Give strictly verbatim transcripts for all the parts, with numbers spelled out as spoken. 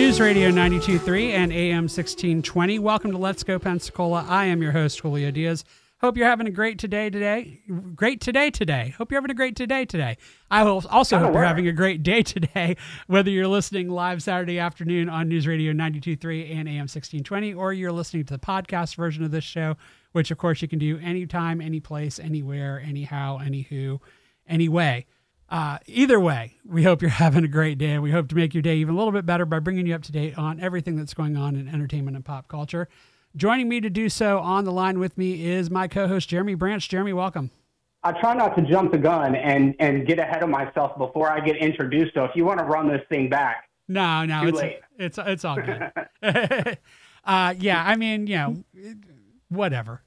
News Radio ninety-two point three and A M sixteen twenty. Welcome to Let's Go Pensacola. I am your host, Julio Diaz. Hope you're having a great today today. Great today today. Hope you're having a great today today. I will also hope you're having a great day today, whether you're listening live Saturday afternoon on News Radio ninety-two point three and A M sixteen twenty, or you're listening to the podcast version of this show, which of course you can do anytime, any place, anywhere, anyhow, anywho, anyway. Uh, either way, we hope you're having a great day. We hope to make your day even a little bit better by bringing you up to date on everything that's going on in entertainment and pop culture. Joining me to do so on the line with me is my co-host, Jeremy Branch. Jeremy, welcome. I try not to jump the gun and, and get ahead of myself before I get introduced. So if you want to run this thing back, no, no, too it's, late. it's, it's all good. uh, yeah, I mean, you know, whatever.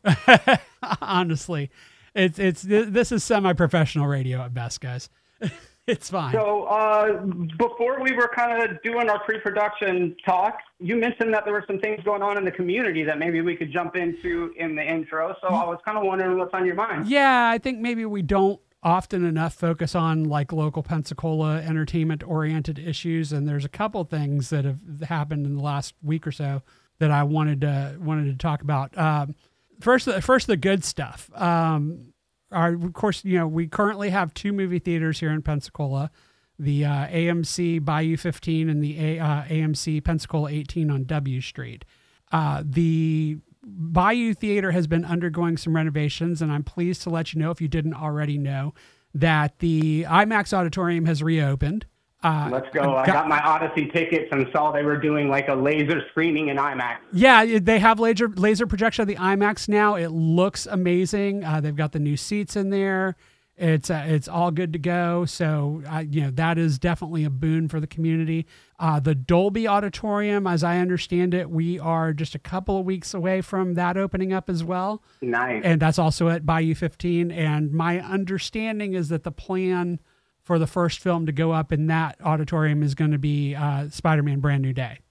Honestly, it's, it's, this is semi-professional radio at best, guys. It's fine. So uh, before we were kind of doing our pre-production talk, you mentioned that there were some things going on in the community that maybe we could jump into in the intro. So I was kind of wondering what's on your mind. Yeah, I think maybe we don't often enough focus on like local Pensacola entertainment-oriented issues, and there's a couple things that have happened in the last week or so that I wanted to wanted to talk about. Um, first, first the good stuff. Um, Our, of course, you know, we currently have two movie theaters here in Pensacola, the uh, A M C Bayou fifteen and the A, uh, A M C Pensacola eighteen on W Street. Uh, the Bayou Theater has been undergoing some renovations, and I'm pleased to let you know, if you didn't already know, that the IMAX auditorium has reopened. Uh, Let's go. I got, got my Odyssey tickets and saw they were doing like a laser screening in IMAX. Yeah, they have laser laser projection of the IMAX now. It looks amazing. Uh, they've got the new seats in there. It's uh, it's all good to go. So, uh, you know, that is definitely a boon for the community. Uh, the Dolby Auditorium, as I understand it, we are just a couple of weeks away from that opening up as well. Nice. And that's also at Bayou fifteen. And my understanding is that the plan for the first film to go up in that auditorium is going to be uh, Spider-Man Brand New Day.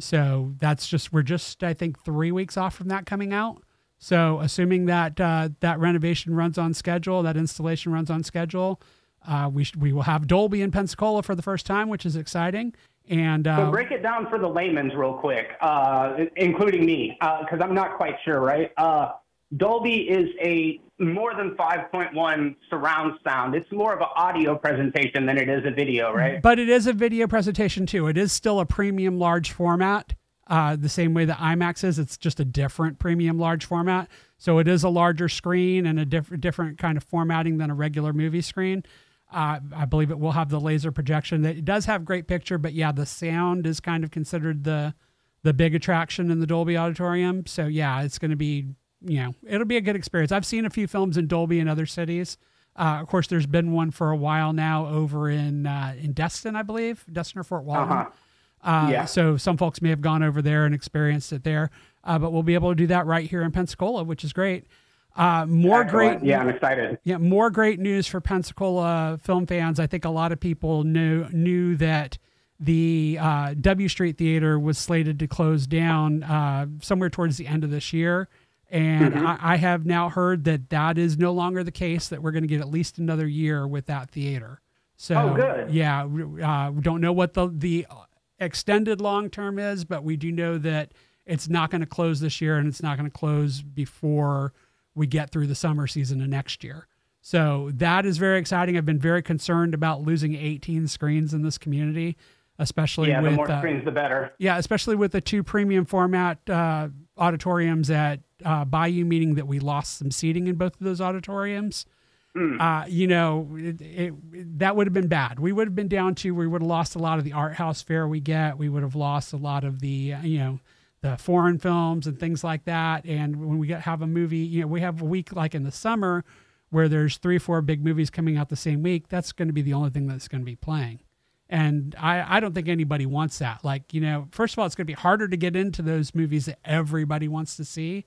So that's just, we're just, I think, three weeks off from that coming out. So assuming that uh, that renovation runs on schedule, that installation runs on schedule, uh, we sh- we will have Dolby in Pensacola for the first time, which is exciting. And uh, so break it down for the layman's real quick, uh, including me, because uh, I'm not quite sure, right? Uh, Dolby is a more than five point one surround sound. It's more of an audio presentation than it is a video, right? But it is a video presentation too. It is still a premium large format, uh, the same way that IMAX is. It's just a different premium large format. So it is a larger screen and a diff- different kind of formatting than a regular movie screen. Uh, I believe it will have the laser projection. It does have great picture, but yeah, the sound is kind of considered the the big attraction in the Dolby Auditorium. So yeah, it's going to be, you know, it'll be a good experience. I've seen a few films in Dolby in other cities. Uh, of course, there's been one for a while now over in uh, in Destin, I believe, Destin or Fort Walton. Uh-huh. Uh, yeah. So some folks may have gone over there and experienced it there, uh, but we'll be able to do that right here in Pensacola, which is great. Uh, more Excellent. great, yeah, I'm excited. Yeah, more great news for Pensacola film fans. I think a lot of people knew knew that the uh, W Street Theater was slated to close down uh, somewhere towards the end of this year. And mm-hmm. I, I have now heard that that is no longer the case, that we're going to get at least another year with that theater. So, oh, good. yeah, uh, we don't know what the, the extended long-term is, but we do know that it's not going to close this year, and it's not going to close before we get through the summer season of next year. So that is very exciting. I've been very concerned about losing eighteen screens in this community, especially yeah, with the more uh, screens, the better. Yeah, especially with the two premium format uh, auditoriums at uh, Bayou, meaning that we lost some seating in both of those auditoriums. Mm. Uh, you know, it, it, that would have been bad. We would have been down to, we would have lost a lot of the art house fare we get. We would have lost a lot of the, uh, you know, the foreign films and things like that. And when we get have a movie, you know, we have a week like in the summer where there's three, four big movies coming out the same week. That's going to be the only thing that's going to be playing. And I, I don't think anybody wants that. Like, you know, first of all, it's going to be harder to get into those movies that everybody wants to see.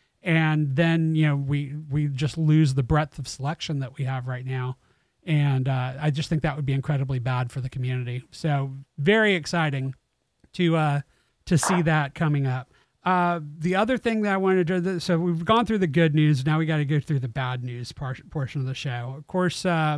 And then, you know, we, we just lose the breadth of selection that we have right now. And uh, I just think that would be incredibly bad for the community. So very exciting to uh, to see that coming up. Uh, the other thing that I wanted to do, so we've gone through the good news. Now we got to go through the bad news part, portion of the show. Of course, uh,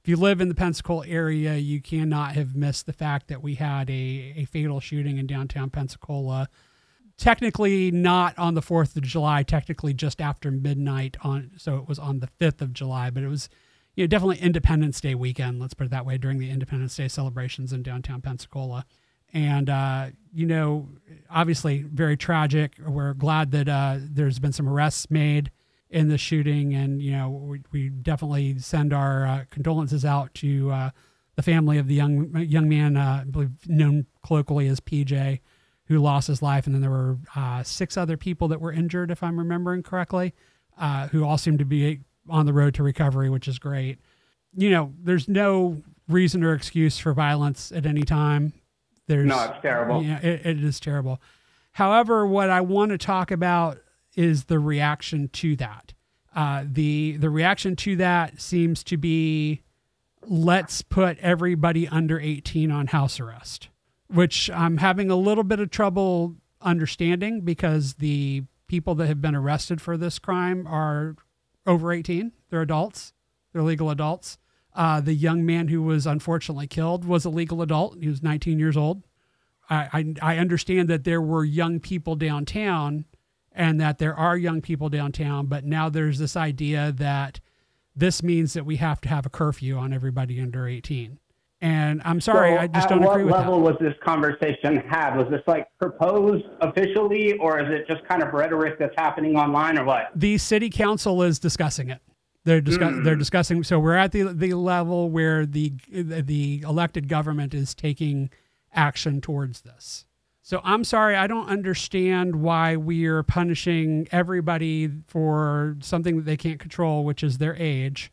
if you live in the Pensacola area, you cannot have missed the fact that we had a, a fatal shooting in downtown Pensacola. Technically not on the fourth of July, technically just after midnight on, so it was on the fifth of July, but it was, you know, definitely Independence Day weekend, let's put it that way, during the Independence Day celebrations in downtown Pensacola. And, uh, you know, obviously very tragic. We're glad that uh, there's been some arrests made in the shooting. And, you know, we, we definitely send our uh, condolences out to uh, the family of the young young man, uh, I believe known colloquially as P J, who lost his life. And then there were uh, six other people that were injured, if I'm remembering correctly, uh, who all seem to be on the road to recovery, which is great. You know, there's no reason or excuse for violence at any time. There's, no, it's terrible. Yeah, it, it is terrible. However, what I want to talk about is the reaction to that. Uh, the the reaction to that seems to be, let's put everybody under eighteen on house arrest, which I'm having a little bit of trouble understanding because the people that have been arrested for this crime are over eighteen. They're adults. They're legal adults. Uh, the young man who was unfortunately killed was a legal adult. He was nineteen years old. I, I, I understand that there were young people downtown and that there are young people downtown, but now there's this idea that this means that we have to have a curfew on everybody under eighteen. And I'm sorry, so I just don't agree with that. At what level was this conversation had? Was this like proposed officially, or is it just kind of rhetoric that's happening online, or what? The city council is discussing it. They're discuss- mm. they're discussing. So we're at the the level where the the elected government is taking action towards this. So I'm sorry, I don't understand why we're punishing everybody for something that they can't control, which is their age,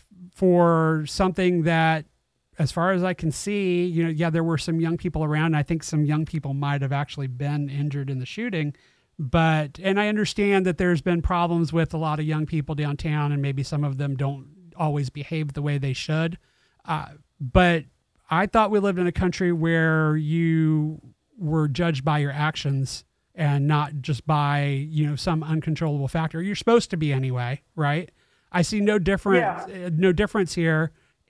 for something that, as far as I can see, you know, yeah, there were some young people around. I think some young people might have actually been injured in the shooting. But, and I understand that there's been problems with a lot of young people downtown, and maybe some of them don't always behave the way they should. Uh, but I thought we lived in a country where you were judged by your actions and not just by, you know, some uncontrollable factor. You're supposed to be anyway, right? I see no difference, yeah. no difference here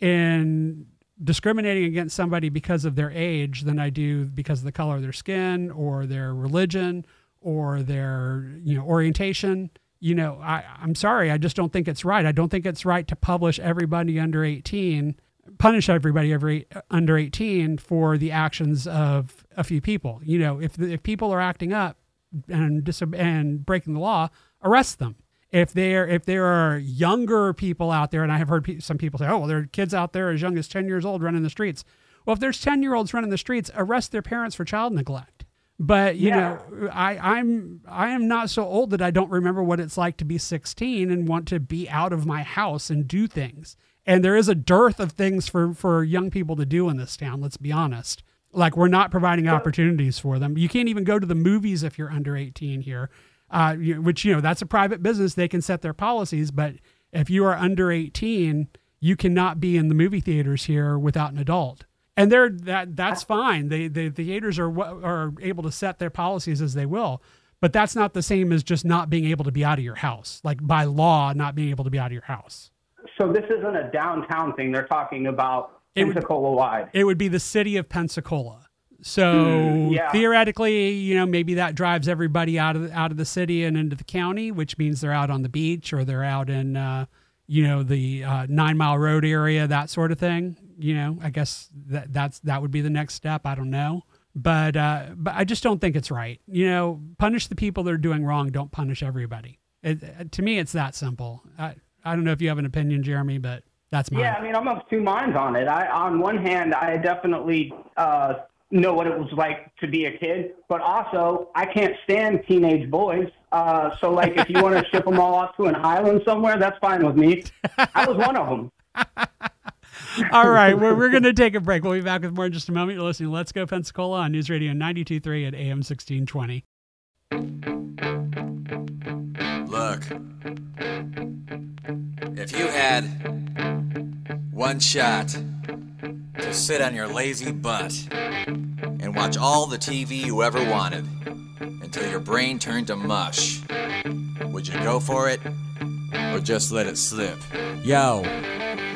in discriminating against somebody because of their age than I do because of the color of their skin or their religion or their, you know, orientation. You know, I, I'm sorry, I just don't think it's right. I don't think it's right to publish everybody under eighteen, punish everybody every, under eighteen for the actions of a few people. You know, if if people are acting up and dis- and breaking the law, arrest them. If there if there are younger people out there, and I have heard pe- some people say, oh, well, there are kids out there as young as ten years old running the streets. Well, if there's ten-year-olds running the streets, arrest their parents for child neglect. But, you yeah. know, I, I'm I am not so old that I don't remember what it's like to be sixteen and want to be out of my house and do things. And there is a dearth of things for, for young people to do in this town, let's be honest. Like, we're not providing opportunities for them. You can't even go to the movies if you're under eighteen here, uh, which, you know, that's a private business. They can set their policies. But if you are under eighteen, you cannot be in the movie theaters here without an adult. And they're that that's fine. They, the theaters are are able to set their policies as they will, but that's not the same as just not being able to be out of your house, like by law, not being able to be out of your house. So this isn't a downtown thing. They're talking about Pensacola-wide. It would be the city of Pensacola. So mm, yeah. theoretically, you know, maybe that drives everybody out of the, out of the city and into the county, which means they're out on the beach or they're out in, uh, you know, the uh, Nine Mile Road area, that sort of thing. You know, I guess that that's that would be the next step. I don't know, but uh, but I just don't think it's right. You know, punish the people that are doing wrong. Don't punish everybody. It, to me, it's that simple. I I don't know if you have an opinion, Jeremy, but that's mine. Yeah, I mean, I'm of two minds on it. I on one hand, I definitely uh, know what it was like to be a kid, but also I can't stand teenage boys. Uh, so, like, if you want to ship them all off to an island somewhere, that's fine with me. I was one of them. All right, we're, we're going to take a break. We'll be back with more in just a moment. You're listening to Let's Go Pensacola on News Radio ninety-two point three at A M sixteen twenty. Look, if you had one shot to sit on your lazy butt and watch all the T V you ever wanted until your brain turned to mush, would you go for it or just let it slip? Yo,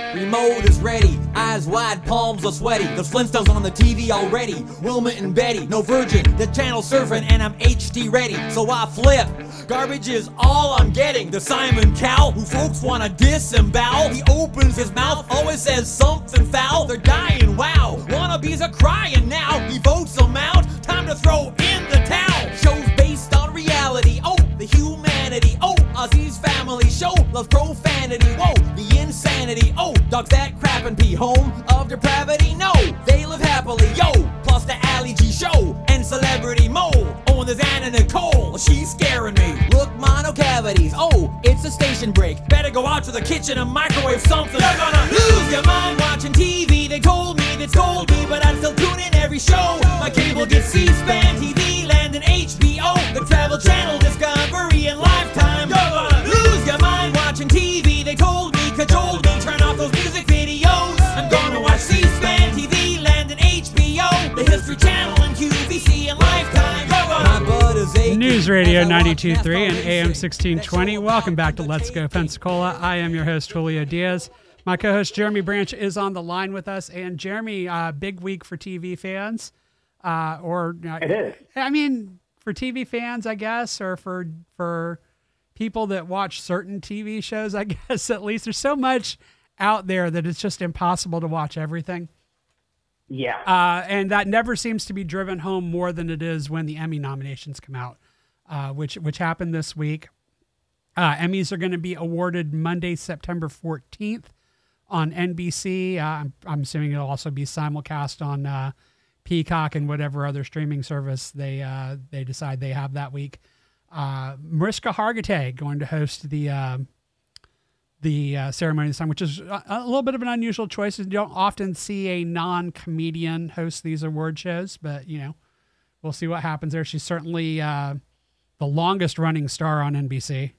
Remote is ready, eyes wide, palms are sweaty. The Flintstones on the T V already. Wilma and Betty, no virgin, the channel surfing, and I'm H D ready. So I flip. Garbage is all I'm getting. The Simon Cowell, who folks wanna disembowel. He opens his mouth, always says something foul. They're dying, wow. Wannabes are crying now. He votes them out. Time to throw in the towel. Shows based on reality. Oh, the humanity. Oh, Ozzy's family show loves profanity. Whoa, the insanity. Oh, dogs that crap and pee. Home of depravity. No, they live happily. Yo, plus the Ali G show and Celebrity Mole. Oh, and there's Anna Nicole. She's scaring me. Look, mono cavities. Oh, it's a station break. Better go out to the kitchen and microwave something. You're gonna lose your mind watching T V. They told me, they told me, but I still tune in every show. My cable gets C-SPAN, T V Land, and H B O. The Travel Channel, Discovery, and Lifetime. You're gonna lose your mind watching T V. They told me, cajoled me, turn off those music videos. I'm gonna watch C-SPAN, T V Land, and H B O. The History Channel, and Q V C, and Lifetime. My butt is aching. News Radio ninety-two point three and A M sixteen twenty. Welcome back to Let's Go Pensacola. I am your host, Julio Diaz. My co-host, Jeremy Branch, is on the line with us. And Jeremy, uh, big week for T V fans. Uh, or uh, It is. I mean, for T V fans, I guess, or for for people that watch certain T V shows, I guess, at least. There's so much out there that it's just impossible to watch everything. Yeah. Uh, and that never seems to be driven home more than it is when the Emmy nominations come out, uh, which which happened this week. Uh, Emmys are going to be awarded Monday, September fourteenth on N B C. Uh, I'm, I'm assuming it'll also be simulcast on uh, Peacock and whatever other streaming service they uh, they decide they have that week. Uh, Mariska Hargitay going to host the uh, the uh, ceremony this time, which is a, a little bit of an unusual choice. You don't often see a non-comedian host these award shows, but you know, we'll see what happens there. She's certainly uh, the longest running star on N B C.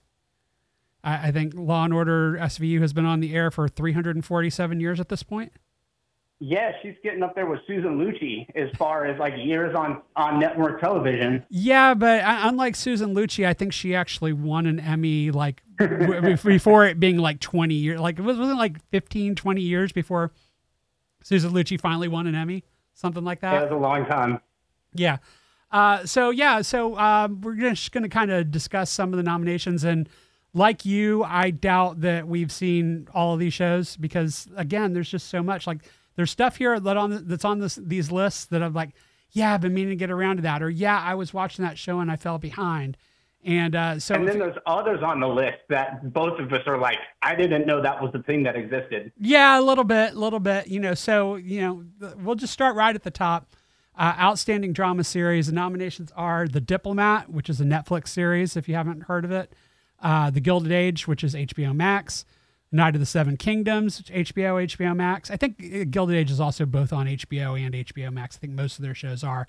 I, I think Law and Order S V U has been on the air for three hundred forty-seven years at this point. Yeah, she's getting up there with Susan Lucci as far as like years on, on network television. Yeah, but uh, unlike Susan Lucci, I think she actually won an Emmy like w- before it being like twenty years. Like it was, wasn't it like fifteen, twenty years before Susan Lucci finally won an Emmy, something like that. That was a long time. Yeah. Uh, so yeah, so um, we're just going to kind of discuss some of the nominations, and like you, I doubt that we've seen all of these shows because again, there's just so much. Like there's stuff here that on that's on this these lists that I'm like, yeah, I've been meaning to get around to that, or yeah, I was watching that show and I fell behind, and uh, so and then there's others on the list that both of us are like, I didn't know that was the thing that existed. Yeah, a little bit, a little bit, you know. So you know, we'll just start right at the top. Uh, outstanding drama series. The nominations are The Diplomat, which is a Netflix series, if you haven't heard of it. Uh, The Gilded Age, which is H B O Max. Night of the Seven Kingdoms, H B O, H B O Max. I think Gilded Age is also both on H B O and H B O Max. I think most of their shows are.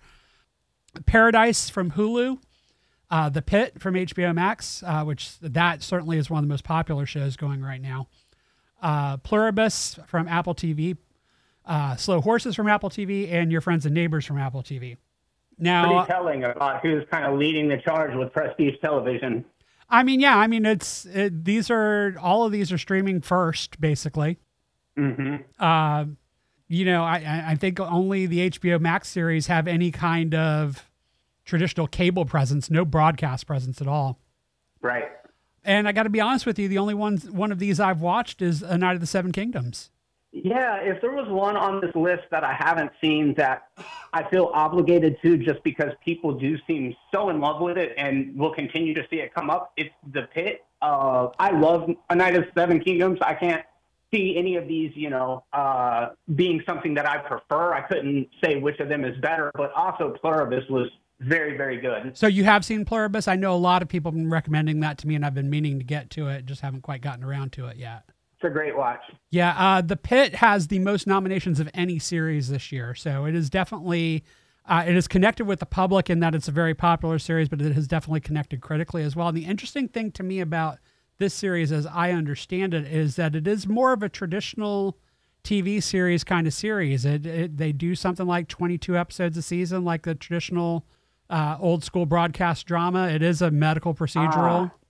Paradise from Hulu. Uh, The Pit from H B O Max, uh, which that certainly is one of the most popular shows going right now. Uh, Pluribus from Apple T V. Uh, Slow Horses from Apple T V, and Your Friends and Neighbors from Apple T V. Now, pretty telling about who's kind of leading the charge with prestige television. I mean, yeah, I mean, it's it, these are all of these are streaming first, basically. Mm-hmm. Uh, you know, I I think only the H B O Max series have any kind of traditional cable presence, no broadcast presence at all. Right. And I got to be honest with you, the only one one of these I've watched is A Night of the Seven Kingdoms. Yeah, if there was one on this list that I haven't seen that I feel obligated to just because people do seem so in love with it and will continue to see it come up, it's The Pit. Uh, I love A Night of the Seven Kingdoms. I can't see any of these, you know, uh, being something that I prefer. I couldn't say which of them is better, but also Pluribus was very, very good. So you have seen Pluribus? I know a lot of people have been recommending that to me, and I've been meaning to get to it, just haven't quite gotten around to it yet. It's a great watch. Yeah, uh, The Pit has the most nominations of any series this year, so it is definitely uh, it is connected with the public in that it's a very popular series, but it has definitely connected critically as well. And the interesting thing to me about this series, as I understand it, is that it is more of a traditional T V series kind of series. It, it they do something like twenty-two episodes a season, like the traditional uh, old school broadcast drama. It is a medical procedural. Uh.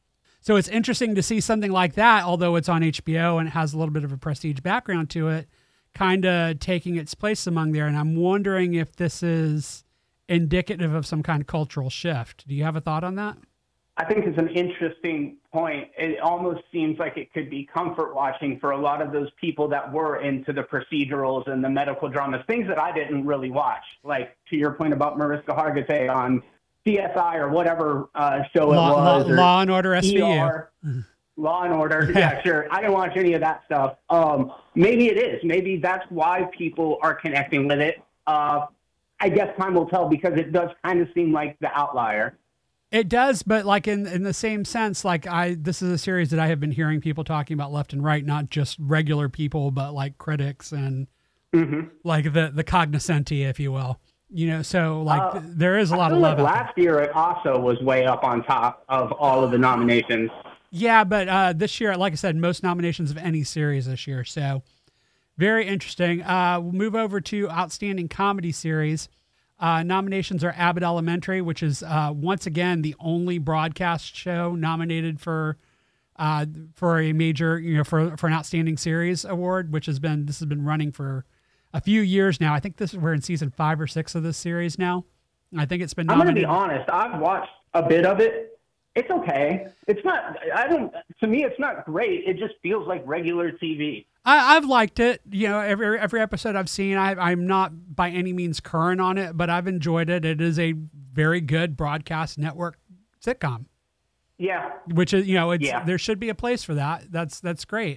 So it's interesting to see something like that, although it's on H B O and it has a little bit of a prestige background to it, kind of taking its place among there. And I'm wondering if this is indicative of some kind of cultural shift. Do you have a thought on that? I think it's an interesting point. It almost seems like it could be comfort watching for a lot of those people that were into the procedurals and the medical dramas, things that I didn't really watch. Like to your point about Mariska Hargitay on C S I or whatever uh, show Law, it was. Law, Law and Order S V U. E R, Law and Order. Yeah, sure. I didn't watch any of that stuff. Um, maybe it is. Maybe that's why people are connecting with it. Uh, I guess time will tell because it does kind of seem like the outlier. It does, but like in, in the same sense, like I, this is a series that I have been hearing people talking about left and right, not just regular people, but like critics and mm-hmm. like the, the cognoscenti, if you will, you know, so like uh, there is a lot I of feel love. Like last year it also was way up on top of all of the nominations. Yeah. But uh, this year, like I said, most nominations of any series this year. So very interesting. Uh, we'll move over to Outstanding Comedy Series. Uh, nominations are Abbott Elementary, which is uh, once again the only broadcast show nominated for uh, for a major, you know, for for an Outstanding Series award, which has been this has been running for a few years now. I think this we're in season five or six of this series now. I think it's been. I'm going to nominated. be honest. I've watched a bit of it. It's okay. It's not. I don't. To me, it's not great. It just feels like regular T V. I, I've liked it. You know, every every episode I've seen, I, I'm not by any means current on it, but I've enjoyed it. It is a very good broadcast network sitcom. Yeah. Which is, you know, it's yeah. there should be a place for that. That's that's great.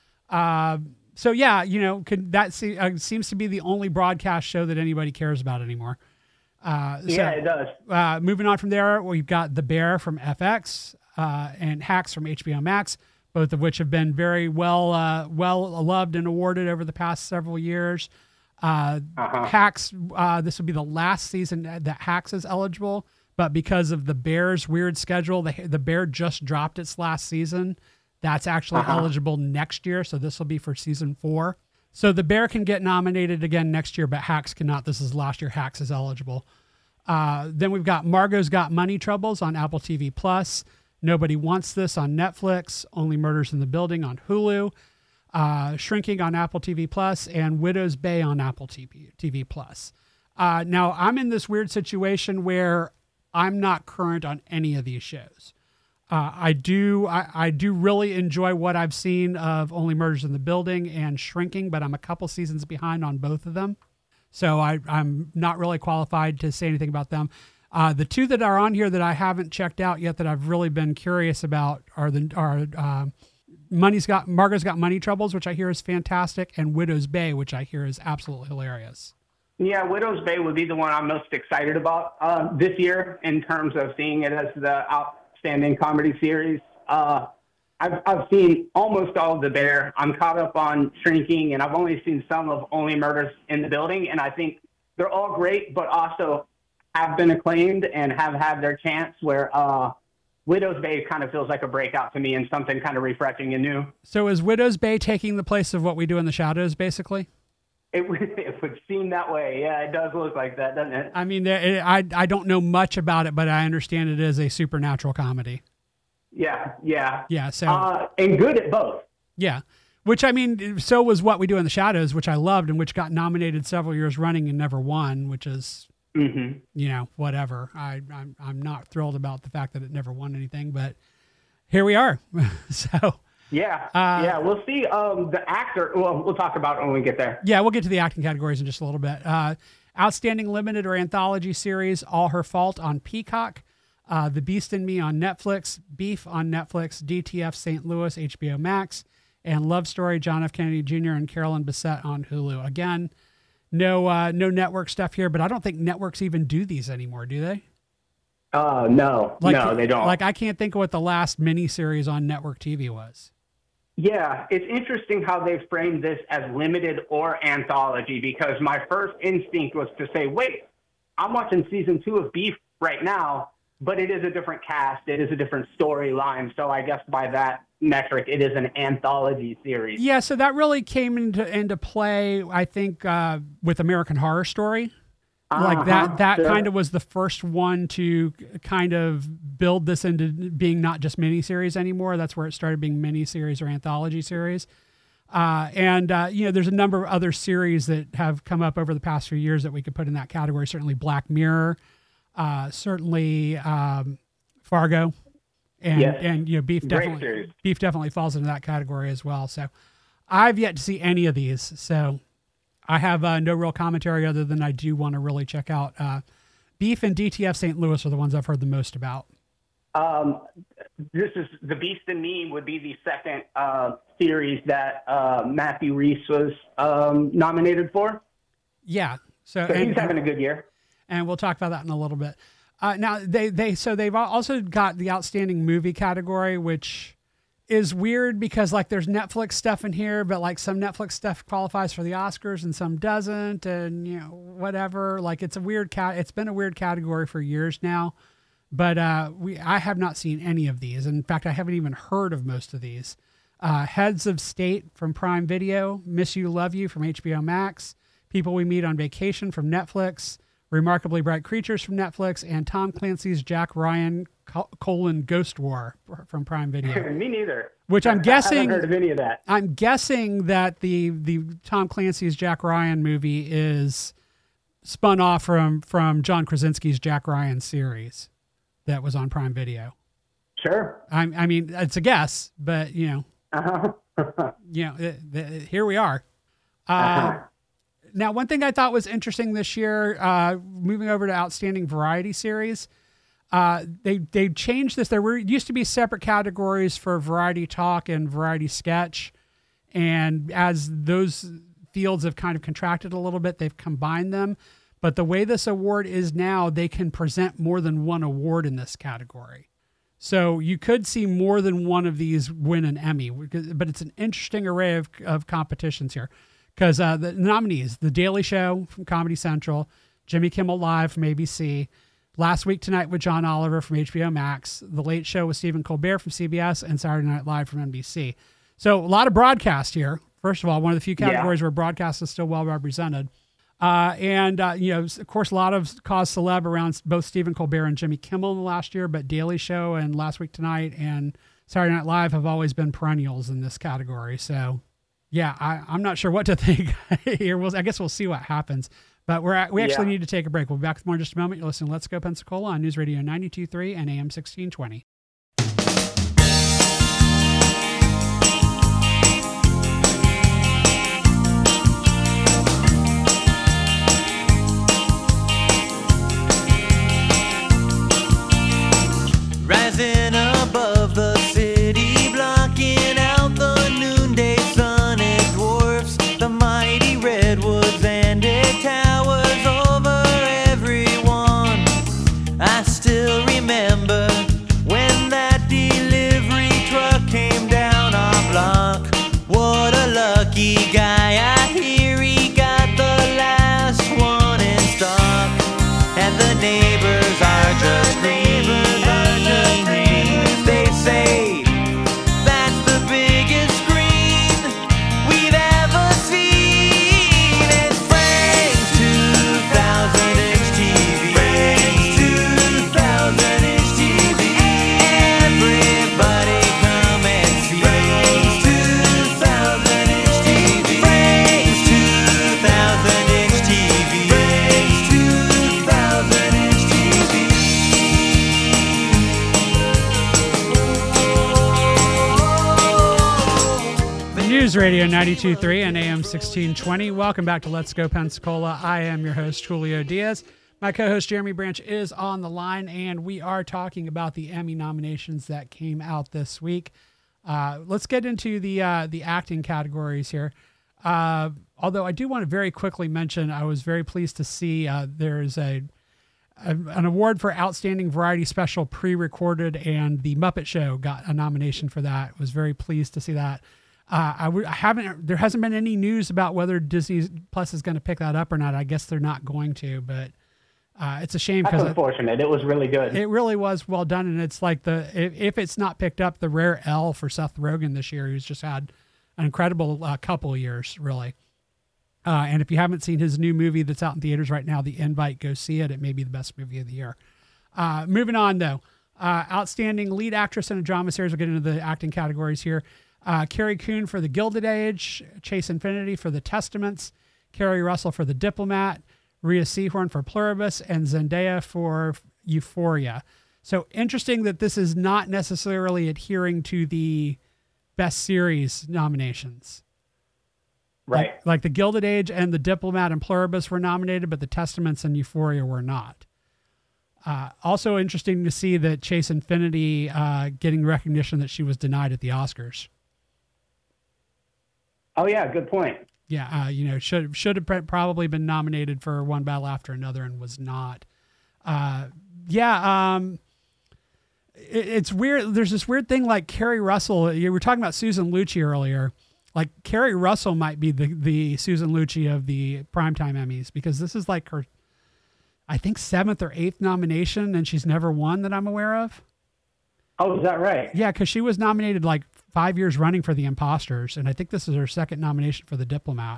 Uh, so yeah, you know, could that see, uh, seems to be the only broadcast show that anybody cares about anymore. Uh, so, yeah, it does. Uh, moving on from there, we've got The Bear from F X uh, and Hacks from H B O Max, both of which have been very well uh, well loved and awarded over the past several years. Uh, uh-huh. Hacks, uh, this will be the last season that Hacks is eligible, but because of the Bears' weird schedule, the, the Bear just dropped its last season. That's actually uh-huh. eligible next year, so this will be for season four. So The Bear can get nominated again next year, but Hacks cannot. This is last year. Hacks is eligible. Uh, then we've got Margot's Got Money Troubles on Apple T V Plus. Nobody Wants This on Netflix. Only Murders in the Building on Hulu. Uh, Shrinking on Apple T V Plus, and Widow's Bay on Apple T V Plus. Uh, now, I'm in this weird situation where I'm not current on any of these shows. Uh, I do I, I do really enjoy what I've seen of Only Murders in the Building and Shrinking, but I'm a couple seasons behind on both of them. So I, I'm not really qualified to say anything about them. Uh, the two that are on here that I haven't checked out yet that I've really been curious about are the are uh, Money's Got Margot's Got Money Troubles, which I hear is fantastic, and Widow's Bay, which I hear is absolutely hilarious. Yeah, Widow's Bay would be the one I'm most excited about uh, this year in terms of seeing it as the Outstanding Comedy Series. Uh, I've, I've seen almost all of The Bear. I'm caught up on Shrinking, and I've only seen some of Only Murders in the Building, and I think they're all great, but also have been acclaimed and have had their chance where uh, Widow's Bay kind of feels like a breakout to me and something kind of refreshing and new. So is Widow's Bay taking the place of What We Do in the Shadows, basically? It would, it would seem that way. Yeah, it does look like that, doesn't it? I mean, there, it, I I don't know much about it, but I understand it is a supernatural comedy. Yeah, yeah. Yeah, so. Uh, and good at both. Yeah, which I mean, so was What We Do in the Shadows, which I loved and which got nominated several years running and never won, which is, mm-hmm. you know, whatever. I, I'm, I'm not thrilled about the fact that it never won anything, but here we are. so. Yeah, Uh, yeah, we'll see. Um, the actor, well, we'll talk about it when we get there. Yeah, we'll get to the acting categories in just a little bit. Uh, Outstanding Limited or Anthology Series, All Her Fault on Peacock, uh, The Beast in Me on Netflix, Beef on Netflix, D T F Saint Louis, H B O Max, and Love Story, John F. Kennedy Junior and Carolyn Bessette on Hulu. Again, no uh, no network stuff here, but I don't think networks even do these anymore, do they? Uh, no, Like, no, they don't. Like, I can't think of what the last miniseries on network T V was. Yeah, it's interesting how they've framed this as limited or anthology, because my first instinct was to say, wait, I'm watching season two of Beef right now, but it is a different cast. It is a different storyline. So I guess by that metric, it is an anthology series. Yeah, so that really came into into play, I think, uh, with American Horror Story. like Uh-huh, that that sure. kind of was the first one to kind of build this into being not just miniseries anymore. That's where it started being miniseries or anthology series. Uh, and, uh, you know, there's a number of other series that have come up over the past few years that we could put in that category. Certainly Black Mirror, uh, certainly um, Fargo, and, Yes. and, you know, Beef Great definitely, series. Beef definitely falls into that category as well. So I've yet to see any of these. So I have uh, no real commentary other than I do want to really check out uh, Beef and D T F Saint Louis are the ones I've heard the most about. Um, this is The Beast in Me would be the second uh, series that uh, Matthew Reese was um, nominated for. Yeah. So, So and, he's having a good year. and we'll talk about that in a little bit. Uh, now they, they, so they've also got the outstanding movie category, which is weird because like there's Netflix stuff in here, but like some Netflix stuff qualifies for the Oscars and some doesn't. And you know, whatever, like it's a weird cat. It's been a weird category for years now, but uh, we, I have not seen any of these. In fact, I haven't even heard of most of these. Uh, Heads of State from Prime Video, Miss You, Love You from H B O Max, People We Meet on Vacation from Netflix, Remarkably Bright Creatures from Netflix, and Tom Clancy's Jack Ryan col- colon Ghost War from Prime Video. Me neither. Which I'm I guessing haven't heard of any of that. I'm guessing that the the Tom Clancy's Jack Ryan movie is spun off from from John Krasinski's Jack Ryan series that was on Prime Video. Sure. I, I mean, it's a guess, but you know, Uh-huh. you know, it, it, here we are. Uh, Uh-huh. Now, one thing I thought was interesting this year, uh, moving over to Outstanding Variety Series, uh, they they changed this. There were used to be separate categories for Variety Talk and Variety Sketch, and as those fields have kind of contracted a little bit, they've combined them. But the way this award is now, they can present more than one award in this category. So you could see more than one of these win an Emmy, but it's an interesting array of, of competitions here. Because uh, the nominees, The Daily Show from Comedy Central, Jimmy Kimmel Live from A B C, Last Week Tonight with John Oliver from H B O Max, The Late Show with Stephen Colbert from C B S, and Saturday Night Live from N B C. So a lot of broadcast here. First of all, one of the few categories Yeah. where broadcast is still well represented. Uh, and, uh, you know, of course, a lot of cause celeb around both Stephen Colbert and Jimmy Kimmel in the last year, but Daily Show and Last Week Tonight and Saturday Night Live have always been perennials in this category. So, yeah, I, I'm not sure what to think here. We'll, I guess we'll see what happens. But we're at, we actually Yeah. need to take a break. We'll be back with more in just a moment. You're listening to Let's Go Pensacola on News Radio ninety-two point three and A M sixteen twenty. Rising above the city, blocking out the noonday sun, it dwarfs the mighty redwoods and it towers over everyone. I still remember when that delivery truck came down our block. What a lucky guy, I hear he got the last one in stock. And the neighbors are just green. They say that's the biggest screen we've ever seen. It's Frank's two thousand inch T V. Frank's two thousand inch T V. Everybody come and see Frank's two thousand inch T V. Frank's two thousand inch T V. Frank's two thousand inch T V. News Radio ninety-two point three and A M sixteen twenty. Welcome back to Let's Go Pensacola. I am your host, Julio Diaz. My co-host, Jeremy Branch, is on the line, and we are talking about the Emmy nominations that came out this week. Uh, let's get into the uh, the acting categories here. Uh, although I do want to very quickly mention, I was very pleased to see uh, there's a, a an award for Outstanding Variety Special Pre-Recorded, and The Muppet Show got a nomination for that. Was very pleased to see that. Uh, I, w- I haven't. There hasn't been any news about whether Disney Plus is going to pick that up or not. I guess they're not going to, but uh, it's a shame That's because unfortunate. It was really good. it really was well done. And it's like the if, if it's not picked up, the rare L for Seth Rogen this year, who's just had an incredible uh, couple years, really. Uh, and if you haven't seen his new movie that's out in theaters right now, The Invite, go see it. It may be the best movie of the year. Uh, moving on, though. Uh, outstanding lead actress in a drama series. We'll get into the acting categories here. Uh, Carrie Coon for The Gilded Age, Chase Infinity for The Testaments, Kerry Russell for The Diplomat, Rhea Seehorn for Pluribus, and Zendaya for Euphoria. So interesting that this is not necessarily adhering to the Best Series nominations. Right. Like, like The Gilded Age and The Diplomat and Pluribus were nominated, but The Testaments and Euphoria were not. Uh, also interesting to see that Chase Infinity uh, getting recognition that she was denied at the Oscars. Oh, yeah, good point. Yeah, uh, you know, should should have probably been nominated for One Battle After Another and was not. Uh, yeah, um, it, it's weird. There's this weird thing like Kerry Russell. You were talking about Susan Lucci earlier. Like Kerry Russell might be the the Susan Lucci of the Primetime Emmys because this is like her, I think, seventh or eighth nomination, and she's never won that I'm aware of. Oh, is that right? Yeah, because she was nominated like five years running for The Imposters, and I think this is her second nomination for The Diplomat.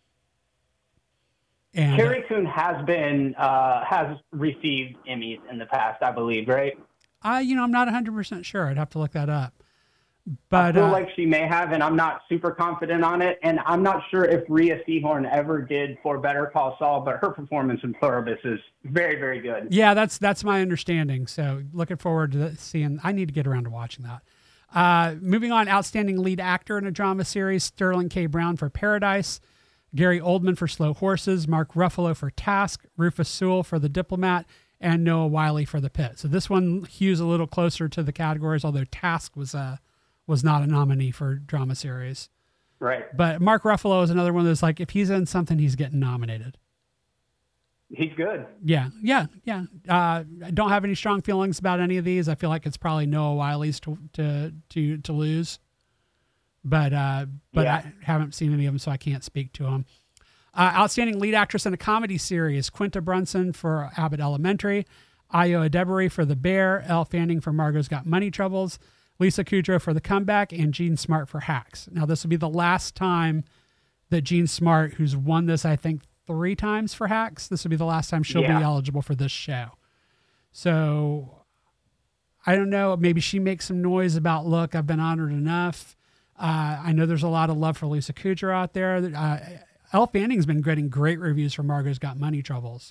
And Carrie Coon has been uh, has received Emmys in the past, I believe, right? I, you know, I'm not one hundred percent sure. I'd have to look that up. But I feel uh, like she may have, and I'm not super confident on it. And I'm not sure if Rhea Seehorn ever did for Better Call Saul, but her performance in Pluribus is very, very good. yeah, that's that's my understanding. So looking forward to seeing. I need to get around to watching that. Uh, moving on, outstanding lead actor in a drama series: Sterling K. Brown for Paradise, Gary Oldman for Slow Horses, Mark Ruffalo for Task, Rufus Sewell for The Diplomat, and Noah Wiley for The Pit. So this one hews a little closer to the categories, although Task was a was not a nominee for drama series. Right. But Mark Ruffalo is another one that's like, if he's in something, he's getting nominated. He's good. Yeah, yeah, yeah. Uh, I don't have any strong feelings about any of these. I feel like it's probably Noah Wiley's to to to, to lose. But uh, but Yeah. I haven't seen any of them, so I can't speak to them. Uh, outstanding lead actress in a comedy series: Quinta Brunson for Abbott Elementary, Ayo Edebiri for The Bear, Elle Fanning for Margot's Got Money Troubles, Lisa Kudrow for The Comeback, and Jean Smart for Hacks. Now, this will be the last time that Jean Smart, who's won this, I think, three times for Hacks, this will be the last time she'll Yeah. be eligible for this show. So, I don't know. Maybe she makes some noise about, look, I've been honored enough. Uh, I know there's a lot of love for Lisa Kudrow out there. Uh, Elle Fanning's been getting great reviews for Margot's Got Money Troubles.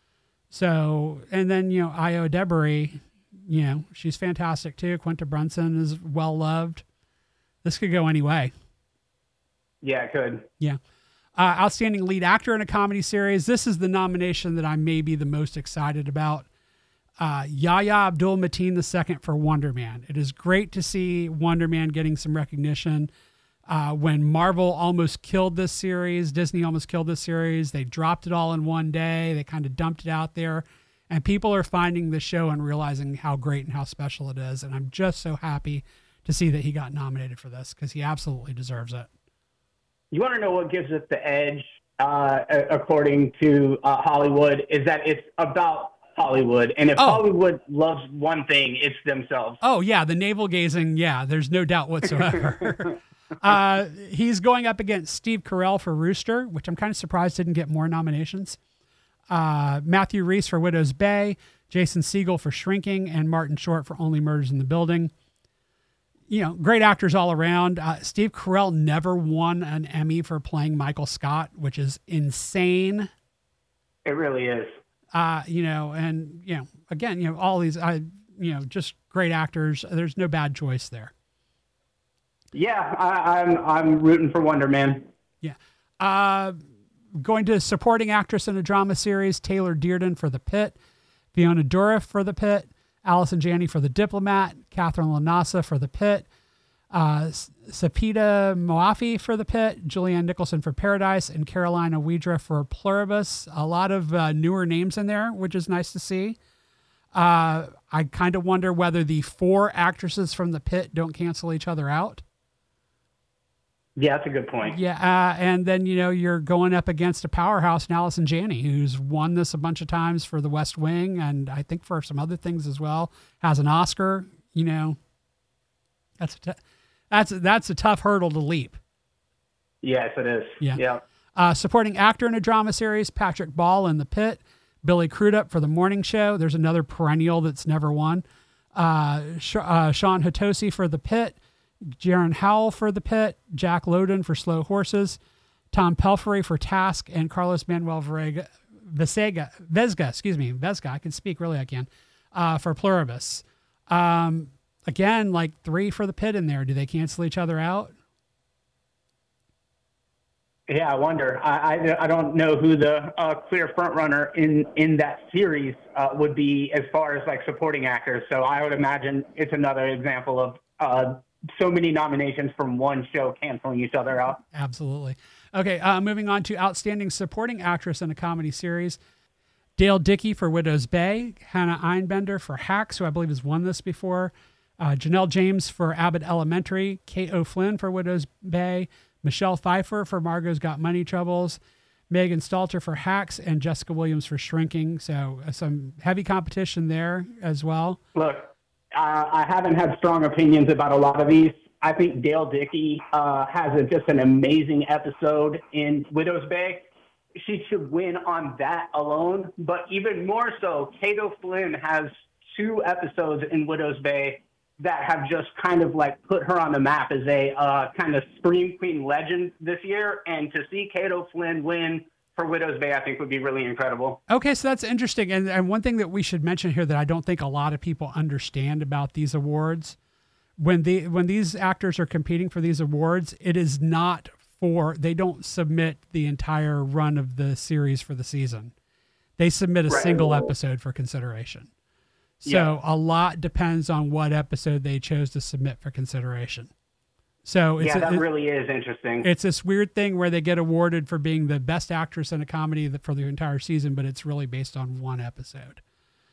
So, and then, you know, Ayo Edebiri, you know, she's fantastic too. Quinta Brunson is well loved. This could go any way. Yeah, it could. Yeah. Uh, outstanding lead actor in a comedy series. This is the nomination that I may be the most excited about. Uh, Yahya Abdul-Mateen the second for Wonder Man. It is great to see Wonder Man getting some recognition. Uh, when Marvel almost killed this series, Disney almost killed this series, they dropped it all in one day. They kind of dumped it out there. And people are finding the show and realizing how great and how special it is. And I'm just so happy to see that he got nominated for this because he absolutely deserves it. You want to know what gives it the edge, uh, according to uh, Hollywood, is that it's about Hollywood. And if Oh. Hollywood loves one thing, it's themselves. Oh, yeah. The navel gazing. Yeah, there's no doubt whatsoever. uh, he's going up against Steve Carell for Rooster, which I'm kind of surprised didn't get more nominations. Uh, Matthew Rhys for Widow's Bay, Jason Segel for Shrinking, and Martin Short for Only Murders in the Building. You know, great actors all around. Uh, Steve Carell never won an Emmy for playing Michael Scott, which is insane. It really is. Uh, you know, and, you know, again, you know, all these, I, you know, just great actors. There's no bad choice there. Yeah, I, I'm I'm rooting for Wonder Man. Yeah. Uh, going to supporting actress in a drama series, Taylor Dearden for The Pit, Fiona Dourif for The Pit, Allison Janney for The Diplomat, Catherine Lanasa for The Pit, uh, Sepideh Moafi for The Pit, Julianne Nicholson for Paradise, and Carolina Widra for Pluribus. A lot of uh, newer names in there, which is nice to see. Uh, I kind of wonder whether the four actresses from The Pit don't cancel each other out. Yeah, that's a good point. Yeah, uh, and then, you know, you're going up against a powerhouse, Allison Janney, who's won this a bunch of times for The West Wing, and I think for some other things as well. Has an Oscar. You know, that's a t- that's that's a tough hurdle to leap. Yes, it is. Yeah. Yeah. Uh, supporting actor in a drama series, Patrick Ball in The Pit, Billy Crudup for The Morning Show. There's another perennial that's never won. Uh, Sh- uh, Sean Hatosi for The Pit, Jaron Howell for The Pit, Jack Lowden for Slow Horses, Tom Pelfrey for Task, and Carlos Manuel Varega, Vesega, Vesga, excuse me, Vesga, I can speak, really I can, uh, for Pluribus. Um, again, like three for The Pit in there. Do they cancel each other out? Yeah, I wonder. I, I, I don't know who the uh, clear front runner in, in that series uh, would be as far as like supporting actors. So I would imagine it's another example of uh, so many nominations from one show canceling each other out. Absolutely. Okay, uh, moving on to Outstanding Supporting Actress in a Comedy Series. Dale Dickey for Widow's Bay, Hannah Einbender for Hacks, who I believe has won this before, uh, Janelle James for Abbott Elementary, Kate O'Flynn for Widow's Bay, Michelle Pfeiffer for Margot's Got Money Troubles, Megan Stalter for Hacks, and Jessica Williams for Shrinking. So uh, some heavy competition there as well. Look, uh, I haven't had strong opinions about a lot of these. I think Dale Dickey uh, has a, just an amazing episode in Widow's Bay. She should win on that alone. But even more so, Kate O'Flynn has two episodes in Widow's Bay that have just kind of like put her on the map as a uh, kind of Scream Queen legend this year. And to see Kate O'Flynn win for Widow's Bay, I think would be really incredible. Okay, so that's interesting. And, and one thing that we should mention here that I don't think a lot of people understand about these awards, when the when these actors are competing for these awards, it is not for, they don't submit the entire run of the series for the season. They submit a Right. single episode for consideration. So Yeah. a lot depends on what episode they chose to submit for consideration. So it's yeah, a- that it- really is interesting. it's this weird thing where they get awarded for being the best actress in a comedy that- for the entire season, but it's really based on one episode.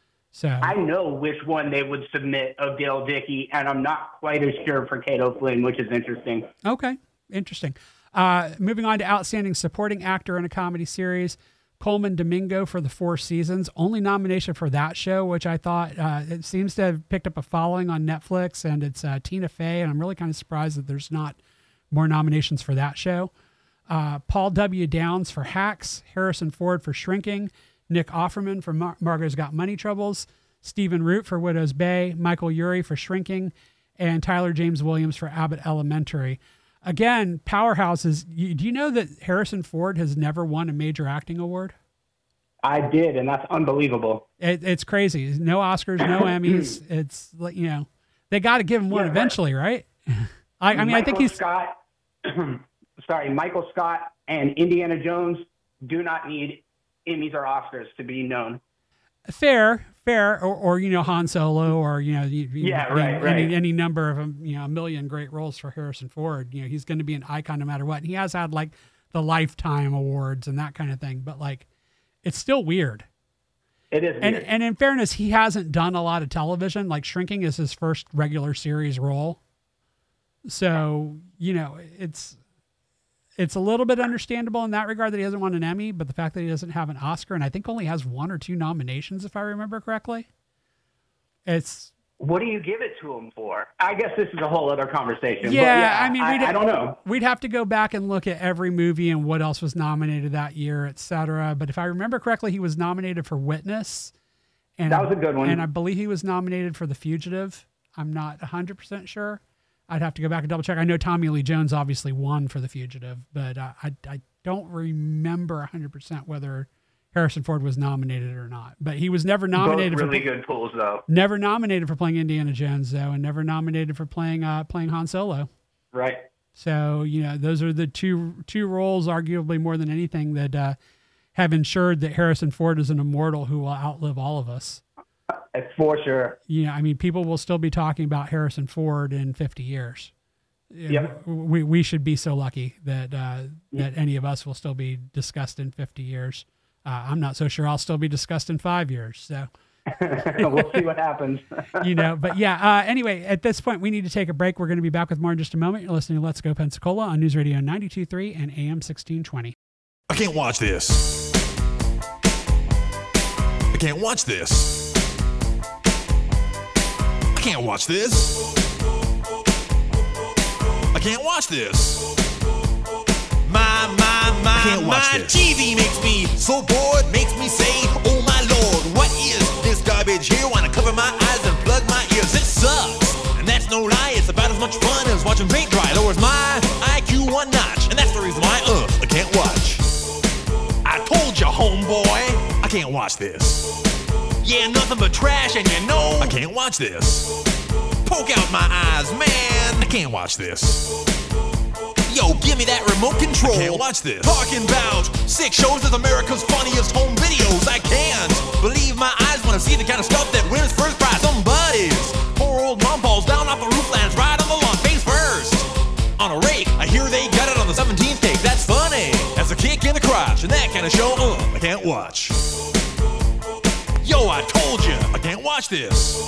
So I know which one they would submit of Dale Dickey, and I'm not quite as sure for Kate O'Flynn, which is interesting. okay, interesting. Uh, moving on to Outstanding Supporting Actor in a Comedy Series, Coleman Domingo for The Four Seasons. Only nomination for that show, which I thought uh, it seems to have picked up a following on Netflix, and it's uh, Tina Fey, and I'm really kind of surprised that there's not more nominations for that show. Uh, Paul W. Downs for Hacks, Harrison Ford for Shrinking, Nick Offerman for Mar- Margot's Got Money Troubles, Stephen Root for Widow's Bay, Michael Urie for Shrinking, and Tyler James Williams for Abbott Elementary. Again, powerhouses. You, do you know that Harrison Ford has never won a major acting award? I did, and that's unbelievable. It, it's crazy. No Oscars, no Emmys. It's like, you know, they got to give him one Yeah, eventually, right? I, I mean, I think Michael he's Scott. Sorry, Michael Scott and Indiana Jones do not need Emmys or Oscars to be known. fair, fair, or, or you know, Han Solo, or you know, you, you Yeah, know, right, any, right. Any, any number of um, you know, a million great roles for Harrison Ford. You know, he's going to be an icon no matter what. And he has had like the Lifetime Awards and that kind of thing, but like, it's still weird. It is And weird. and in fairness, he hasn't done a lot of television. Like Shrinking is his first regular series role. So, you know, it's it's a little bit understandable in that regard that he hasn't won an Emmy, but the fact that he doesn't have an Oscar, and I think only has one or two nominations, if I remember correctly. It's What do you give it to him for? I guess this is a whole other conversation. yeah, but yeah I mean, we'd, I, I don't know. We'd have to go back and look at every movie and what else was nominated that year, et cetera. But if I remember correctly, he was nominated for Witness. And That was a good one. And I believe he was nominated for The Fugitive. I'm not one hundred percent sure. I'd have to go back and double check. I know Tommy Lee Jones obviously won for The Fugitive, but uh, I, I don't remember one hundred percent whether Harrison Ford was nominated or not. But he was never nominated Both really for good pulls, though. never nominated for playing Indiana Jones, though, and never nominated for playing uh, playing Han Solo. Right. So, you know, those are the two two roles, arguably more than anything, that uh, have ensured that Harrison Ford is an immortal who will outlive all of us. For sure. You know, I mean, people will still be talking about Harrison Ford in fifty years. Yep. We we should be so lucky that uh, that any of us will still be discussed in fifty years. Uh, I'm not so sure I'll still be discussed in five years. So, We'll see what happens. you know, but yeah, uh, anyway, at this point, we need to take a break. We're going to be back with more in just a moment. You're listening to Let's Go Pensacola on News Radio ninety-two point three and A M sixteen twenty. I can't watch this. I can't watch this. I can't watch this. I can't watch this. My, my, my, I can't watch my this. T V makes me so bored, makes me say, oh my lord, what is this garbage here? Wanna cover my eyes and plug my ears. It sucks, and that's no lie. It's about as much fun as watching paint dry. Lowers my I Q one notch, and that's the reason why, uh, I can't watch. I told you, homeboy. I can't watch this. Yeah, nothing but trash, and you know I can't watch this. poke out my eyes, man. I can't watch this. Yo, give me that remote control. I can't watch this. Talking about six shows of America's funniest home videos. I can't believe my eyes when I see the kind of stuff that wins first prize. Somebody's poor old mom falls down off the roof, lands right on the lawn, face first. On a rake, I hear they got it on the seventeenth take. That's funny. That's a kick in the crotch, and that kind of show, uh, I can't watch. yo, I told you. I can't watch this.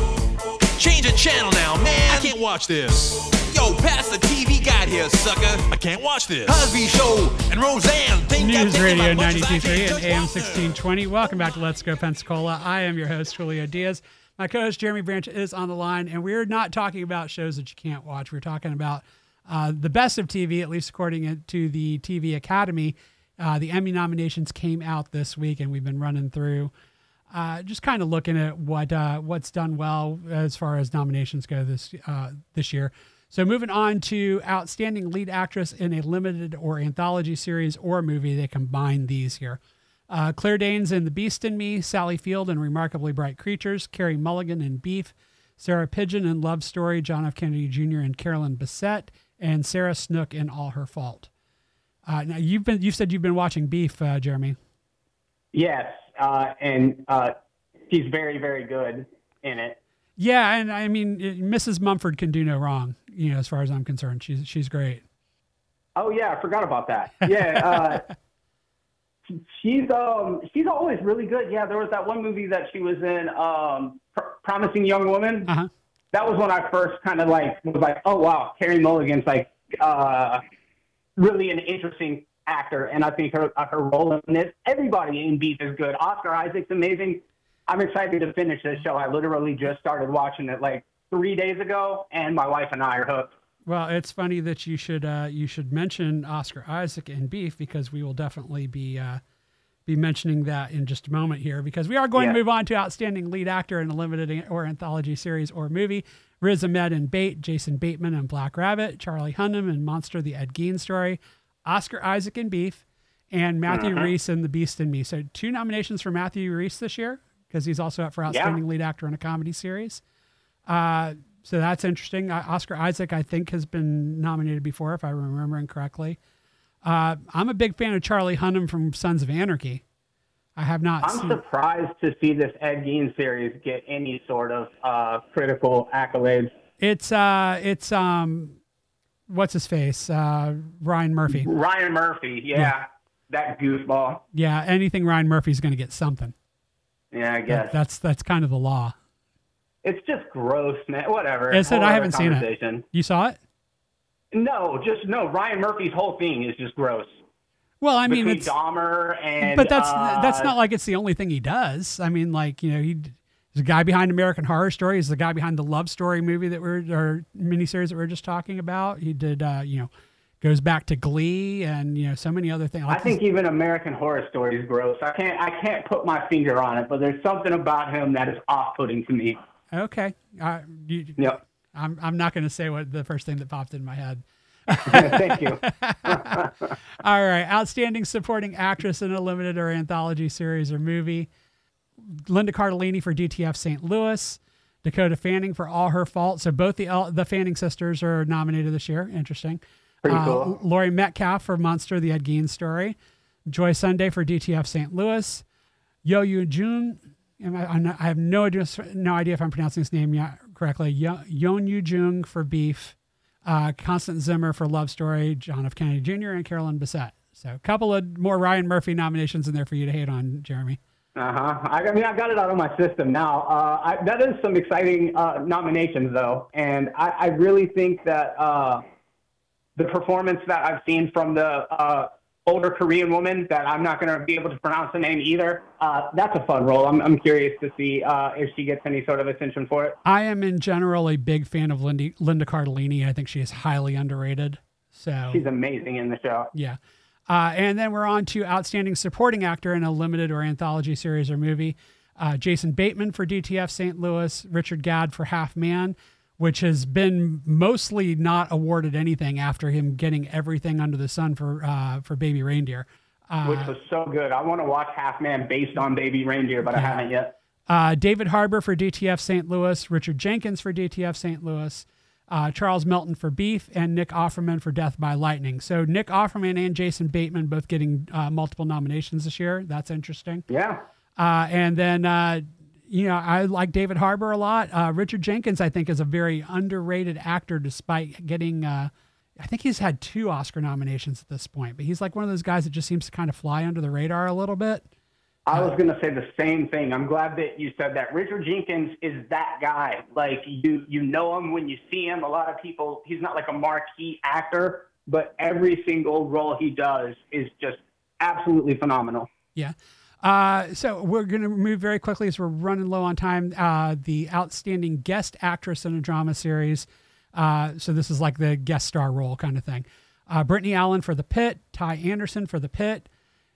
Change the channel now, man. I can't watch this. Yo, pass the T V guide here, sucker. I can't watch this. Cosby Show and Roseanne. Think I'm News thinking Radio about much as I ninety-two point three can and judge A M Wagner. sixteen twenty. Welcome back to Let's Go Pensacola. I am your host, Julio Diaz. My co-host, Jeremy Branch, is on the line, and we're not talking about shows that you can't watch. We're talking about uh, the best of T V, at least according to the T V Academy. Uh, the Emmy nominations came out this week, and we've been running through uh, just kind of looking at what uh, what's done well as far as nominations go this uh, this year. So moving on to Outstanding Lead Actress in a Limited or Anthology Series or Movie, they combine these here. Uh, Claire Danes in The Beast in Me, Sally Field in Remarkably Bright Creatures, Carey Mulligan in Beef, Sarah Pidgeon in Love Story, John F. Kennedy Junior and Carolyn Bessette, and Sarah Snook in All Her Fault. Uh, now you've been you said you've been watching Beef, uh, Jeremy. Yes, uh, and uh, she's very, very good in it. Yeah, and I mean it- Missus Mumford can do no wrong. You know, as far as I'm concerned, she's she's great. Oh yeah, I forgot about that. Yeah, uh, she's um she's always really good. Yeah, there was that one movie that she was in, um, Pr- Promising Young Woman. Uh huh. That was when I first kind of like was like, oh wow, Carey Mulligan's like uh, really an interesting actor, and I think her her role in this, everybody in Beef is good. Oscar Isaac's amazing. I'm excited to finish this show. I literally just started watching it like three days ago, and my wife and I are hooked. Well, it's funny that you should uh, you should mention Oscar Isaac in Beef, because we will definitely be uh, be mentioning that in just a moment here, because we are going Yeah. to move on to Outstanding Lead Actor in a Limited or Anthology Series or Movie. Riz Ahmed in Bait, Jason Bateman in Black Rabbit, Charlie Hunnam in Monster: The Ed Gein Story, Oscar Isaac in Beef, and Matthew Rhys in The Beast in Me. So two nominations for Matthew Rhys this year, because he's also up for Outstanding Yeah. Lead Actor in a Comedy Series. Uh, so that's interesting. Uh, Oscar Isaac, I think, has been nominated before, if I'm remembering correctly. Uh, I'm a big fan of Charlie Hunnam from Sons of Anarchy. I have not I'm seen. surprised to see this Ed Gein series get any sort of uh, critical accolades. It's uh, it's um, what's his face? Uh, Ryan Murphy. Ryan Murphy, yeah, Yeah. that goofball. Yeah, anything Ryan Murphy's going to get something. Yeah, I guess. That's that's kind of the law. It's just gross, man. Whatever. Is it? Whole I other haven't seen it. conversation. You saw it? No, just no. Ryan Murphy's whole thing is just gross. Well, I mean, Between it's Dahmer and. but that's uh, that's not like it's the only thing he does. I mean, like, you know, he, he's the guy behind American Horror Story. He's the guy behind the Love Story movie that we're or miniseries that we are just talking about. He did, uh, you know, goes back to Glee and you know so many other things. I think even American Horror Story is gross. I can't. I can't put my finger on it, but there's something about him that is off-putting to me. Okay, uh, you, Yep. I'm I'm not going to say what the first thing that popped in my head. Thank you. All right, Outstanding Supporting Actress in a Limited or Anthology Series or Movie. Linda Cardellini for D T F Saint Louis. Dakota Fanning for All Her Fault. So both the El- the Fanning sisters are nominated this year. Interesting. Pretty Uh, cool. Laurie Metcalf for Monster: The Ed Gein Story. Joy Sunday for D T F Saint Louis. Yo Yoo Jun. Am I, I'm not- I have no idea, no idea if I'm pronouncing his name yet correctly. Yo, Yeon Yoo Jung for Beef. Uh, Constance Zimmer for Love Story. John F. Kennedy Junior and Carolyn Bessette. So a couple of more Ryan Murphy nominations in there for you to hate on, Jeremy. Uh huh. I, I mean, I got it out of my system now. Uh, I, that is some exciting uh, nominations, though, and I, I really think that uh, the performance that I've seen from the uh, older Korean woman, that I'm not going to be able to pronounce the name either. Uh, that's a fun role. I'm, I'm curious to see uh, if she gets any sort of attention for it. I am in general a big fan of Lindy, Linda Cardellini. I think she is highly underrated. So She's amazing in the show. yeah. Uh, and then we're on to Outstanding Supporting Actor in a Limited or Anthology Series or Movie. Uh, Jason Bateman for D T F Saint Louis, Richard Gadd for Half Man, which has been mostly not awarded anything after him getting everything under the sun for uh, for Baby Reindeer. Uh, Which was so good. I want to watch Half Man based on Baby Reindeer, but yeah. I haven't yet. Uh, David Harbour for D T F Saint Louis, Richard Jenkins for D T F Saint Louis, uh, Charles Melton for Beef, and Nick Offerman for Death by Lightning. So Nick Offerman and Jason Bateman both getting uh, multiple nominations this year. That's interesting. Yeah. Uh, and then, uh, you know, I like David Harbour a lot. Uh, Richard Jenkins, I think, is a very underrated actor despite getting, uh, I think he's had two Oscar nominations at this point, but he's like one of those guys that just seems to kind of fly under the radar a little bit. I was going to say the same thing. I'm glad that you said that. Richard Jenkins is that guy. Like, you you know him when you see him. A lot of people, he's not like a marquee actor, but every single role he does is just absolutely phenomenal. Yeah. Uh, so we're going to move very quickly as we're running low on time. Uh, the Outstanding Guest Actress in a Drama Series. Uh, so this is like the guest star role kind of thing. Uh, Brittany Allen for The Pit, Ty Anderson for The Pit,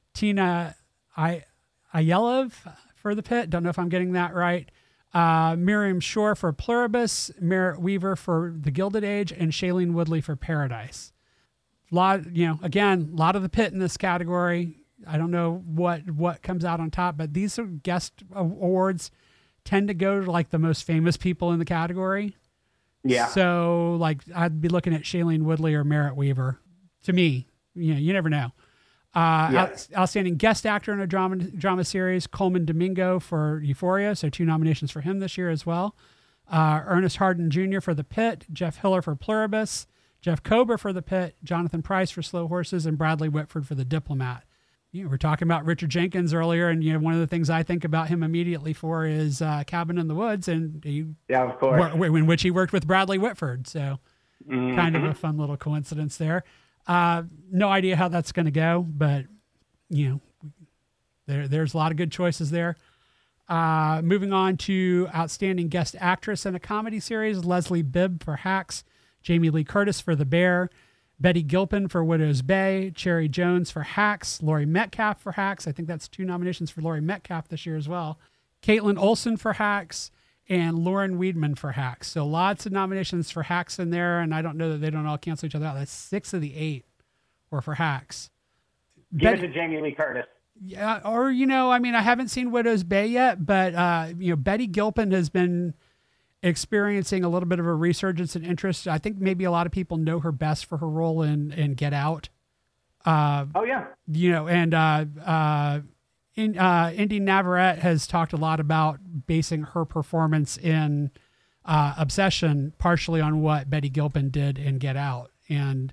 Tina I. Ayelev for The Pit. Don't know if I'm getting that right. Uh, Miriam Shore for Pluribus, Merritt Weaver for The Gilded Age, and Shailene Woodley for Paradise. A lot, you know, again, a lot of The Pit in this category. I don't know what, what comes out on top, but these are guest awards tend to go to like the most famous people in the category. Yeah. So like I'd be looking at Shailene Woodley or Merritt Weaver. To me, you know, you never know. Uh, yeah. out, outstanding guest actor in a drama drama series, Coleman Domingo for Euphoria, so two nominations for him this year as well. Uh, Ernest Harden Junior for The Pit, Jeff Hiller for Pluribus, Jeff Kober for The Pit, Jonathan Pryce for Slow Horses, and Bradley Whitford for The Diplomat. You know, we're talking about Richard Jenkins earlier, and you know one of the things I think about him immediately for is uh, Cabin in the Woods, and he, yeah, of course, w- in which he worked with Bradley Whitford. So, mm-hmm. kind of a fun little coincidence there. Uh, no idea how that's going to go, but you know, there, there's a lot of good choices there. Uh, moving on to Outstanding Guest Actress in a Comedy Series, Leslie Bibb for Hacks, Jamie Lee Curtis for The Bear, Betty Gilpin for Widow's Bay, Cherry Jones for Hacks, Laurie Metcalf for Hacks. I think that's two nominations for Laurie Metcalf this year as well. Caitlin Olsen for Hacks, and Lauren Weedman for Hacks. So lots of nominations for Hacks in there, and I don't know that they don't all cancel each other out. That's six of the eight were for Hacks. Give Bet- it to Jamie Lee Curtis. Yeah, or, you know, I mean, I haven't seen Widow's Bay yet, but, uh, you know, Betty Gilpin has been experiencing a little bit of a resurgence in interest. I think maybe a lot of people know her best for her role in, in Get Out. Uh, oh, yeah. You know, and uh, uh, in, uh, Indy Navarrete has talked a lot about basing her performance in uh, Obsession partially on what Betty Gilpin did in Get Out. And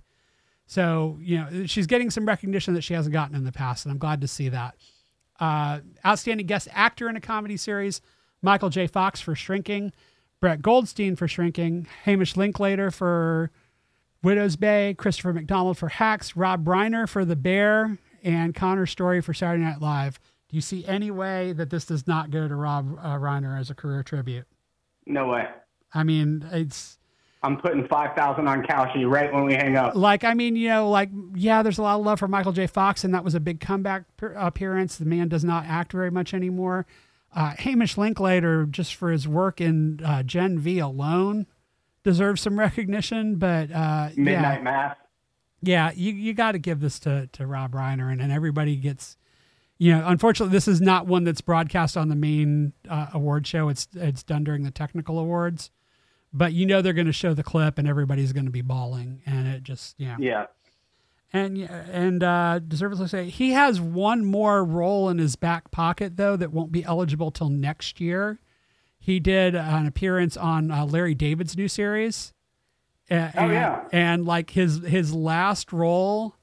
so, you know, she's getting some recognition that she hasn't gotten in the past, and I'm glad to see that. Uh, outstanding guest actor in a comedy series, Michael J. Fox for Shrinking, Brett Goldstein for Shrinking, Hamish Linklater for Widow's Bay, Christopher McDonald for Hacks, Rob Reiner for The Bear, and Connor Story for Saturday Night Live. Do you see any way that this does not go to Rob uh, Reiner as a career tribute? No way. I mean, it's... I'm putting five thousand on Cauchy right when we hang up. Like, I mean, you know, like, yeah, there's a lot of love for Michael J. Fox, and that was a big comeback per- appearance. The man does not act very much anymore. Uh, Hamish Linklater, just for his work in uh, Gen V alone, deserves some recognition. But uh, Midnight yeah, Mass. Yeah, you you got to give this to to Rob Reiner, and, and everybody gets. You know, unfortunately, this is not one that's broadcast on the main uh, award show. It's it's done during the technical awards, but you know they're going to show the clip, and everybody's going to be bawling, and it just yeah yeah. And and uh, deservedly say he has one more role in his back pocket though that won't be eligible till next year. He did an appearance on uh, Larry David's new series. Uh, oh and, yeah, and like his his last role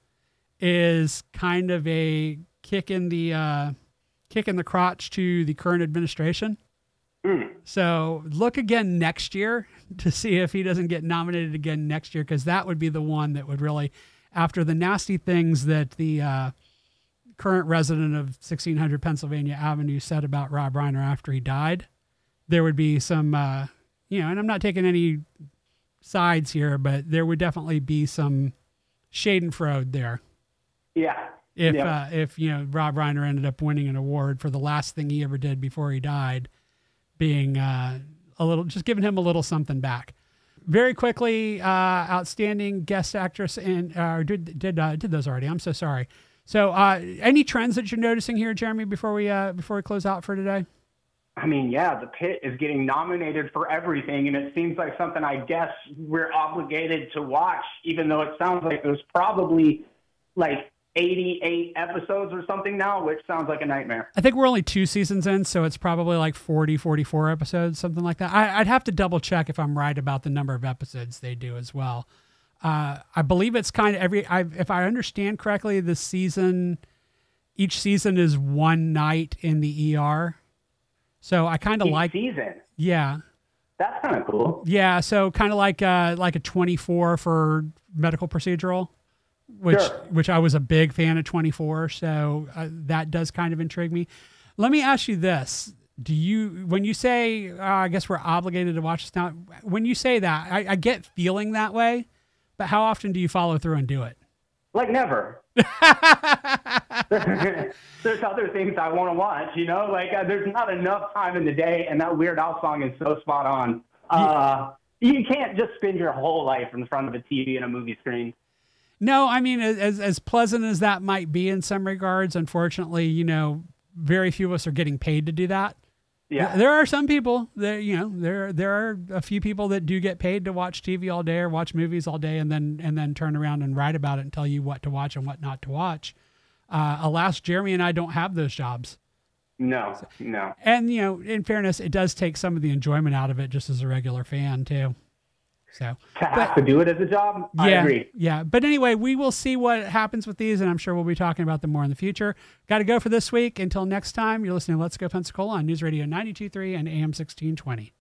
is kind of a kick in the uh, kick in the crotch to the current administration. Mm. So look again next year to see if he doesn't get nominated again next year, because that would be the one that would really, after the nasty things that the uh, current resident of sixteen hundred Pennsylvania Avenue said about Rob Reiner after he died, there would be some, uh, you know, and I'm not taking any sides here, but there would definitely be some schadenfreude there. Yeah. If Yep. uh, if you know Rob Reiner ended up winning an award for the last thing he ever did before he died, being uh, a little, just giving him a little something back. Very quickly, uh, outstanding guest actress in uh, did did uh, did those already. I'm so sorry. So, uh, any trends that you're noticing here, Jeremy, before we uh, before we close out for today? I mean, yeah, The Pit is getting nominated for everything, and it seems like something I guess we're obligated to watch, even though it sounds like there's probably like eighty-eight episodes or something now, which sounds like a nightmare. I think we're only two seasons in, so it's probably like forty, forty-four episodes, something like that. I, I'd have to double check if I'm right about the number of episodes they do as well. Uh, I believe it's kind of every, I, if I understand correctly, the season, each season is one night in the E R. So I kind of Each like, season. yeah, That's kind of cool. yeah. So kind of like uh, like a twenty-four for medical procedural, which Sure. which I was a big fan of twenty-four. So uh, that does kind of intrigue me. Let me ask you this: do you, when you say, uh, I guess we're obligated to watch this now, when you say that, I, I get feeling that way, but how often do you follow through and do it? Like never. There's other things I want to watch, you know, like uh, there's not enough time in the day, and that Weird Al song is so spot on. Uh, you can't just spend your whole life in front of a T V and a movie screen. No, I mean, as as pleasant as that might be in some regards, unfortunately, you know, very few of us are getting paid to do that. Yeah. There are some people that, you know, there there are a few people that do get paid to watch T V all day or watch movies all day and then and then turn around and write about it and tell you what to watch and what not to watch. Uh, alas, Jeremy and I don't have those jobs. No, no. And, you know, in fairness, it does take some of the enjoyment out of it just as a regular fan, too. So, To have to do it as a job, I yeah, agree. yeah. But anyway, we will see what happens with these, and I'm sure we'll be talking about them more in the future. Got to go for this week. Until next time, you're listening to Let's Go Pensacola on News Radio ninety-two point three and A M sixteen twenty.